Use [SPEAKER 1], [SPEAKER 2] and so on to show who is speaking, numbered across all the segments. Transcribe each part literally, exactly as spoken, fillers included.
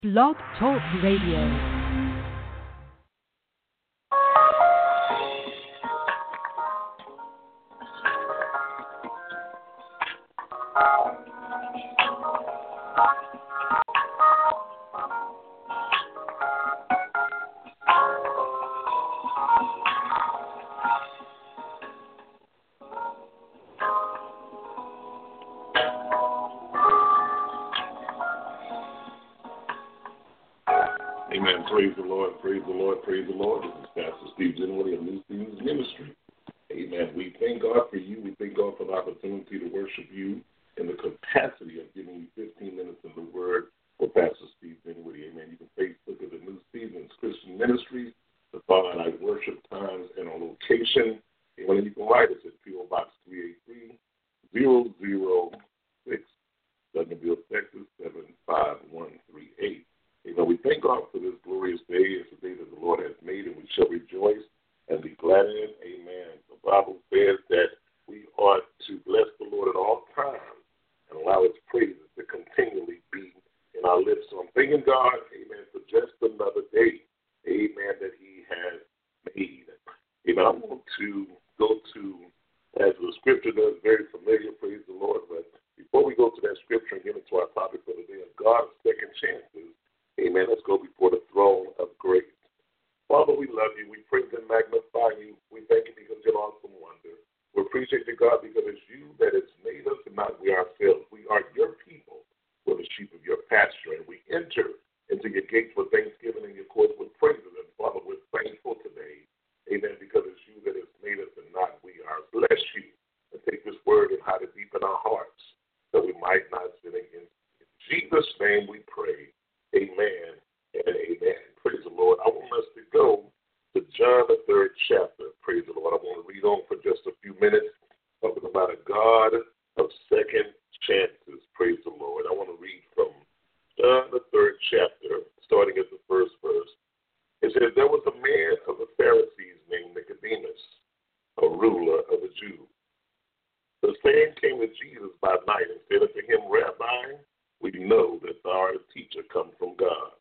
[SPEAKER 1] Blog Talk Radio.
[SPEAKER 2] Amen. Praise the Lord. Praise the Lord. Praise the Lord. This is Pastor Steve Dinwiddie of New Seasons Ministry. Amen. We thank God for you. We thank God for the opportunity to worship you in the capacity of giving you fifteen minutes of the word for Pastor Steve Dinwiddie. Amen. You can Facebook at the New Seasons Christian Ministry to find out worship times and our location. Amen. You can write us at P O Box three eight three, zero zero six, Duncanville, Texas, seven five one three eight. Amen. We thank God for this glorious day. It's a day that the Lord has made, and we shall rejoice and be glad in it. Amen. The Bible says that we ought to bless the Lord at all times and allow His praises to continually be in our lips. So I'm thanking God, amen, for just another day, amen, that He has made. Amen. I want to go to, as the scripture does, very familiar, praise the Lord. But before we go to that scripture and get into our topic for the day of God's second chances, amen, let's go before the throne of grace. Father, we love you. We praise and magnify you. We thank you because you're an awesome wonder. We appreciate you, God, because it's you that has made us and not we ourselves. We are your people. We're the sheep of your pasture. And we enter into your gates with thanksgiving and your courts with praises. And Father, we're thankful today. Amen, because it's you that has made us and not we are. Bless you and take this word and hide it deep in our hearts that we might not sin against you. In Jesus' name we pray. Amen and amen. Praise the Lord. I want us to go to John, the third chapter. Praise the Lord. I want to read on for just a few minutes, talking about a God of second chances. Praise the Lord. I want to read from John, the third chapter, starting at the first verse. It says, there was a man of the Pharisees named Nicodemus, a ruler of the Jews. The same came to Jesus by night and said unto him, Rabbi, we know that thou art a teacher come from God.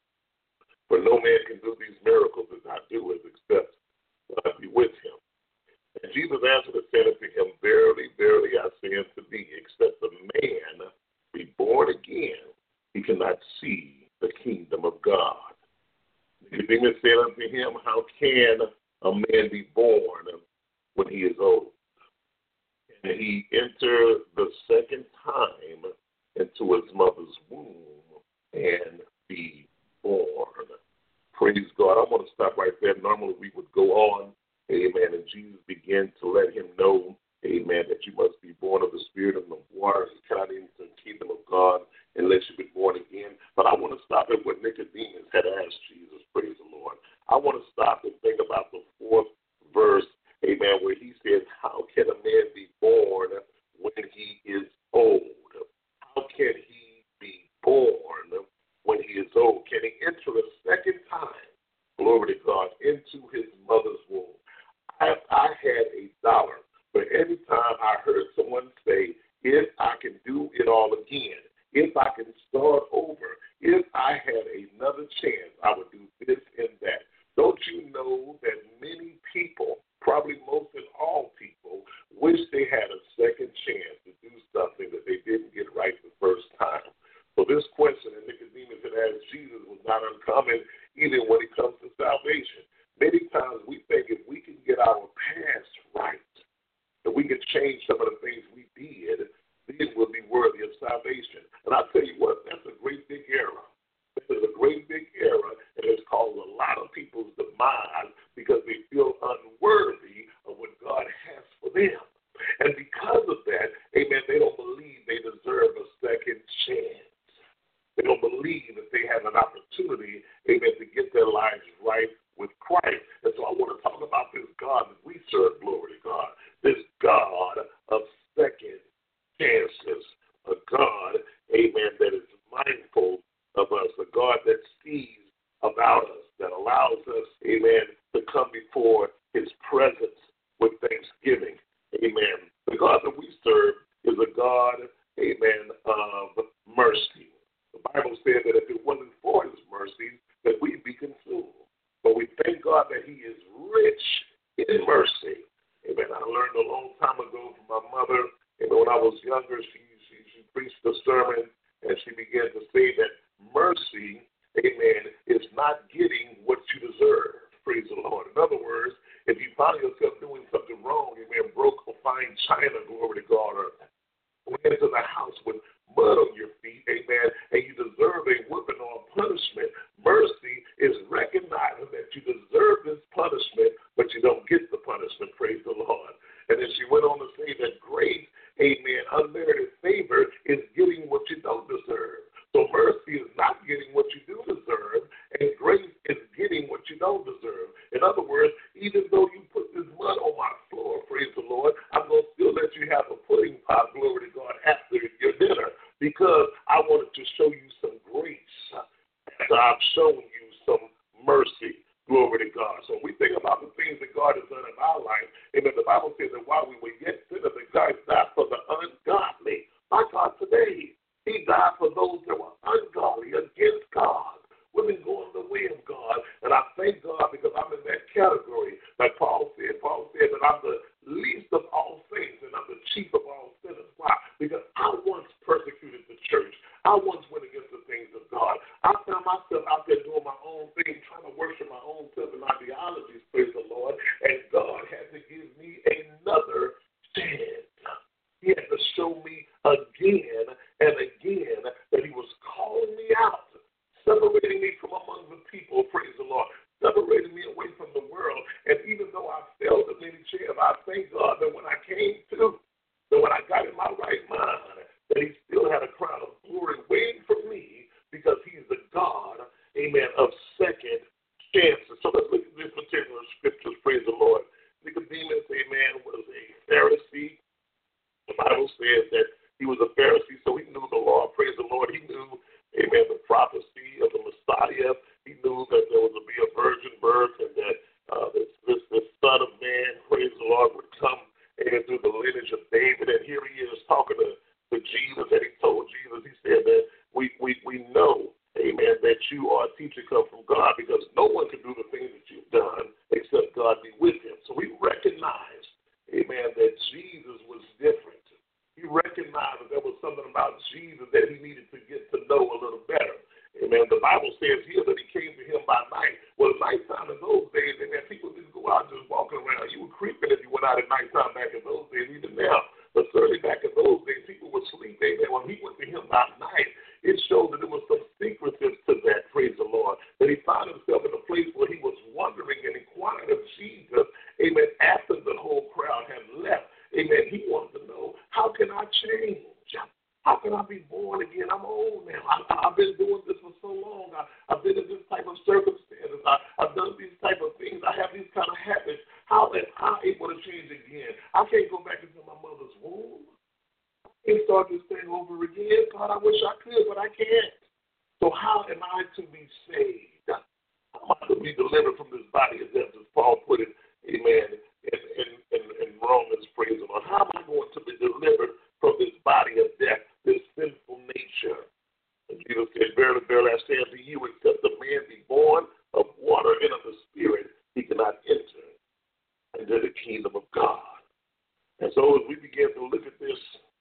[SPEAKER 2] For no man can do these miracles as I do it, except God be with him. And Jesus answered and said unto him, Verily, verily, I say unto thee, except a man be born again, he cannot see the kingdom of God. Nicodemus said unto him, How can a man be born when he is old? And he entered the second time into his mother's womb and be born. Praise God. I want to stop right there. Normally we would go on, amen, and Jesus began to let him know, amen, that you must be born of the Spirit and of water. You cannot enter the kingdom of God unless you've been born again. But I want to stop at what Nicodemus had asked Jesus. Praise the Lord. I want to stop and think about the fourth verse, amen, where he says, how can a man be born when he is old? How can he be born when he is old? Can he enter a second time, glory to God, into his mother's womb? I, I had a dollar for every time I heard someone say, if I can do it all again, if I can start over, if I had another chance, I would do this and that. Don't you know that many people, probably most and all people, wish they had a second chance to do something that they didn't get right the first time? So this question that Nicodemus had asked Jesus was not uncommon even when it comes to salvation. Many times we think if we can get our past right, that we can change some of the things we did, then we'll be worthy of salvation. And I'll tell you what, that's a great big error. That is a great big error, and it's caused a lot of people's demise because they feel unworthy of what God has for them. And because of that, amen, they don't believe they deserve a second chance. They don't believe that they have an opportunity, amen, to get their lives right with Christ. And so I want to talk about this God that we serve, glory to God, this God of second chances, a God, amen, that is mindful of us, a God that sees about us, that allows us, amen, to come before his presence with thanksgiving, amen. The God that we serve is a God, amen, of mercy. The Bible said that if it wasn't for his mercy, that we'd be consumed. But we thank God that he is rich in mercy. Amen. I learned a long time ago from my mother, amen, when I was younger, she, she, she preached a sermon, and she began to say that mercy, amen, is not getting what you deserve. Praise the Lord. In other words, if you find yourself doing something wrong, amen, broke or fine china, glory to God, or went into the house with mud on your feet, amen, and you deserve a whipping or a punishment, mercy is recognizing that you deserve this punishment, but you don't get the punishment. Praise the Lord. And then she went on to say that grace, amen, unmerited favor is getting what you don't deserve. So mercy is not getting what you do deserve, and grace is getting what you don't deserve. In other words, even though you put this mud on my floor, praise the Lord, I'm going to still let you have a pudding pop, glory to God, after your dinner, because I wanted to show you some grace after I've shown you some mercy. Glory to God. So we think about the things that God has done in our life, and the Bible says that while we were yet sinners, that God died for the ungodly. My God, today, he died for those that were ungodly, against God, women going the way of God. And I thank God because I'm in that category. Like Paul said, Paul said that I'm the least of all saints and I'm the chief of all sinners. Why? Because I once persecuted the church. I once went against the things of God. I found myself out there doing my own thing, trying to worship my own self and ideologies, praise the Lord. And God had to give me another chance. He had to show me again and again that he was calling me out, separating me from among the people, praise the Lord, separating me away from the world. And even though I failed at many chances, I thank God that when I came to, that when I got in my right mind, that he still had a crown of glory waiting for me because he's the God, amen, of second chances. So let's look at this particular scriptures, praise the Lord. Nicodemus, amen, was a Pharisee. The Bible says that he was a Pharisee, so he knew the law, praise the Lord. He knew, amen, the prophecy of the Messiah. He knew that there was to be a virgin birth and that uh, this, this, this Son of Man, praise the Lord, would come, amen, through the lineage of David. And here he is talking to, to Jesus, and he told Jesus, he said that we, we, we know, amen, that you are a teacher come from God because no one can do the things that you've done except God be with him. So we recognize, amen, that Jesus was different. He recognized that there was something about Jesus that he needed to get to know a little better. Amen. The Bible says here that he came to him by night. Well, nighttime in those days, amen, people didn't go out just walking around. You were creeping if you went out at nighttime back in those days, even now. But certainly back in those days, people would sleep. Amen. When he went to him by night, it showed that there was some secretive to that, praise the Lord. That he found himself in a place where he was wondering and inquiring of Jesus, amen, after the whole crowd had left. Amen. He wanted to know, how can I change? How can I be born again? I'm old now. I, I've been doing this for so long. I, I've been in this type of circumstances. I, I've done these type of things. I have these kind of habits. How am I able to change again? I can't go back into my mother's womb and start this thing over again. God, I wish I could, but I can't. So how am I to be saved? How am I to be delivered from this body of death, as Paul put it, amen, in, in, in, in Romans, praise the Lord. How am I going to be delivered from this body of death, this sinful nature? And Jesus said, verily, verily, I say unto you, except a man be born of water and of the Spirit, he cannot enter into the kingdom of God. And so as we begin to look at this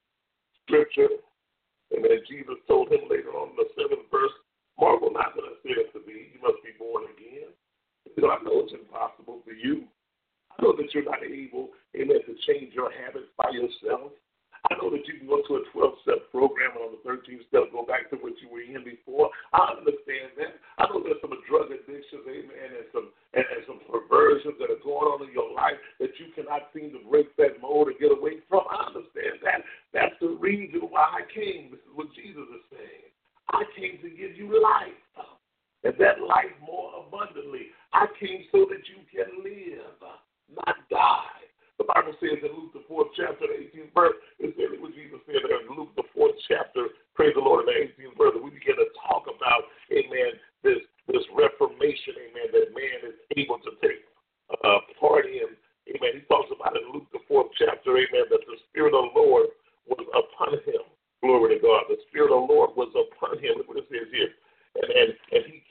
[SPEAKER 2] scripture, and then Jesus told him later on in the seventh verse, marvel not that I said unto thee, you must be born again. You know, I know it's impossible for you. I know that you're not able, amen, to change your habits by yourself. I know that you can go to a twelve-step program and on the thirteenth step go back to what you were in before. I understand that. I know there's some drug addictions, amen, and some and, and some perversions that are going on in your life that you cannot seem to break that mold or get away from. I understand that. That's the reason why I came. This is what Jesus is saying. I came to give you life, and that life more abundantly. I came so that you can live, not die. The Bible says in Luke the fourth chapter, the eighteenth verse, it's really what Jesus said there in Luke the fourth chapter, praise the Lord, in the eighteenth verse, we begin to talk about, amen, this this reformation, amen, that man is able to take uh, part in, amen. He talks about in Luke the fourth chapter, amen, that the Spirit of the Lord was upon him. Glory to God. The Spirit of the Lord was upon him. Look what it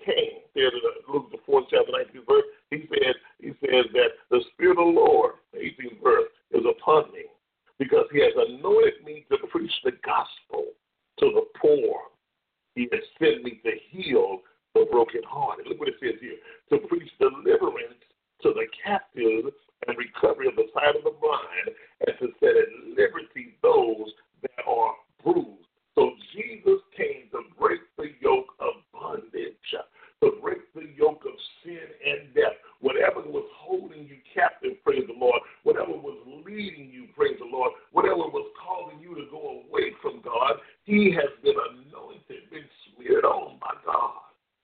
[SPEAKER 2] came, said in Luke the fourth chapter, nineteenth verse, he said, he says that the Spirit of the Lord, eighteenth verse, is upon me, because he has anointed me to preach the gospel to the poor. He has sent me to heal the brokenhearted. Look what it says here, to preach deliverance to the captives and recovery of the sight of the blind, and to set at liberty those that are bruised. So Jesus came to break the yoke of bondage, to break the yoke of sin and death. Whatever was holding you captive, praise the Lord, whatever was leading you, praise the Lord, whatever was causing you to go away from God, he has been anointed, been smeared on by God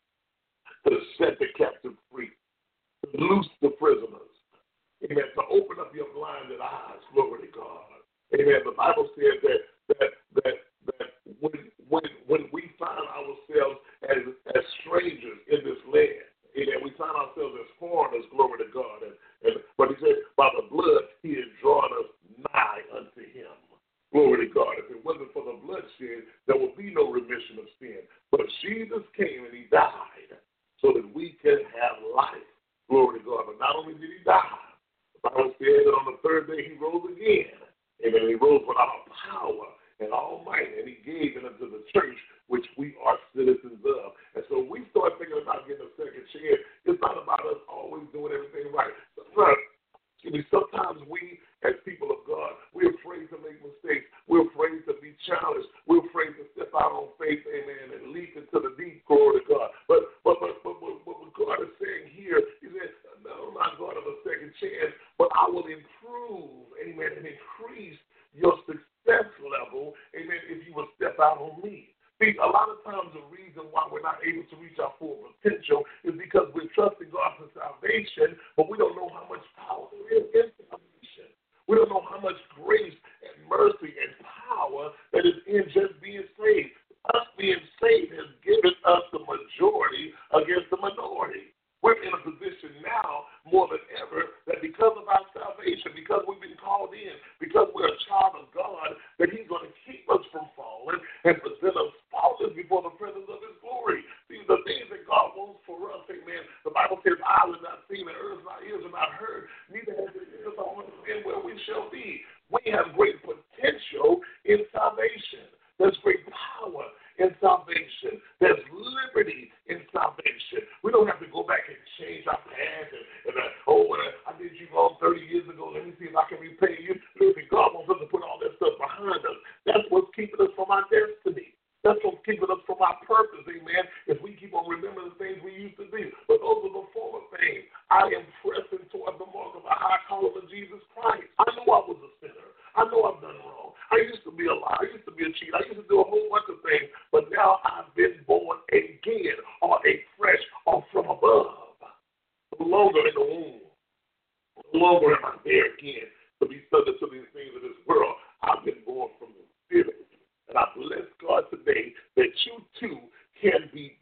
[SPEAKER 2] to set the captive free, to loose the prisoners. Amen. To open up your blinded eyes, glory to God. Amen. The Bible says that that that that when when when we find ourselves as as strangers in this land, amen, we find ourselves as foreigners, glory to God. And, and but he said, by the blood he has drawn us nigh unto him. Glory to God. If it wasn't for the bloodshed, there would be no remission of sin. But Jesus came and he died so that we can have life. Glory to God. But not only did he die, the Bible said that on the third day he rose again. Amen. He rose with all power and all might, and he gave it unto the church, which we are citizens of. And so we start thinking about getting a second chance. It's not about us always doing everything right. Sometimes, excuse me, sometimes we, as people of God, we're afraid to make mistakes. We're afraid to be challenged. We're afraid to step out on faith, amen, and leap into the deep, glory to God. But but but but, but, but what God is saying here, he said, no, I'm not God of a second chance, but I will improve, amen, and increase your success level, amen, if you will step out on me. See, a lot of times the reason why we're not able to reach our full potential is because we're trusting God for salvation, but we don't know how much power there is in salvation. We don't know how much grace and mercy and power that is in just being saved. Us being saved has given us the majority against the minority. We're in a position now more than ever that because of our salvation, because we've been called in, because we're a child of God, that he's going to keep us from falling and present us faultless before the presence of his glory. See, the things that God wants for us, amen, the Bible says, eyes have not seen, and ears not ears have not heard, neither has it ears on understand where we shall be. We have great potential in salvation. There's great power in salvation. There's liberty in salvation. We don't have to go back and change our past and, and uh, oh, when I, I did you wrong thirty years ago, let me see if I can repay you. Listen, God wants us to put all that stuff behind us. That's what's keeping us from our destiny. That's what's keeping us from our purpose, amen, if we keep on remembering the things we used to do. But those are the former things. I am pressing toward the mark of a high calling of Jesus Christ. I know I was a sinner. I know I've done wrong. I used to be a liar. I used to be a cheat. I used to do a whole bunch of things. But now I've been born again, or a fresh, or from above. No longer in the womb. No longer am I there again to be subject to these things of this world. I've been born from the Spirit. And I bless God today that you too can be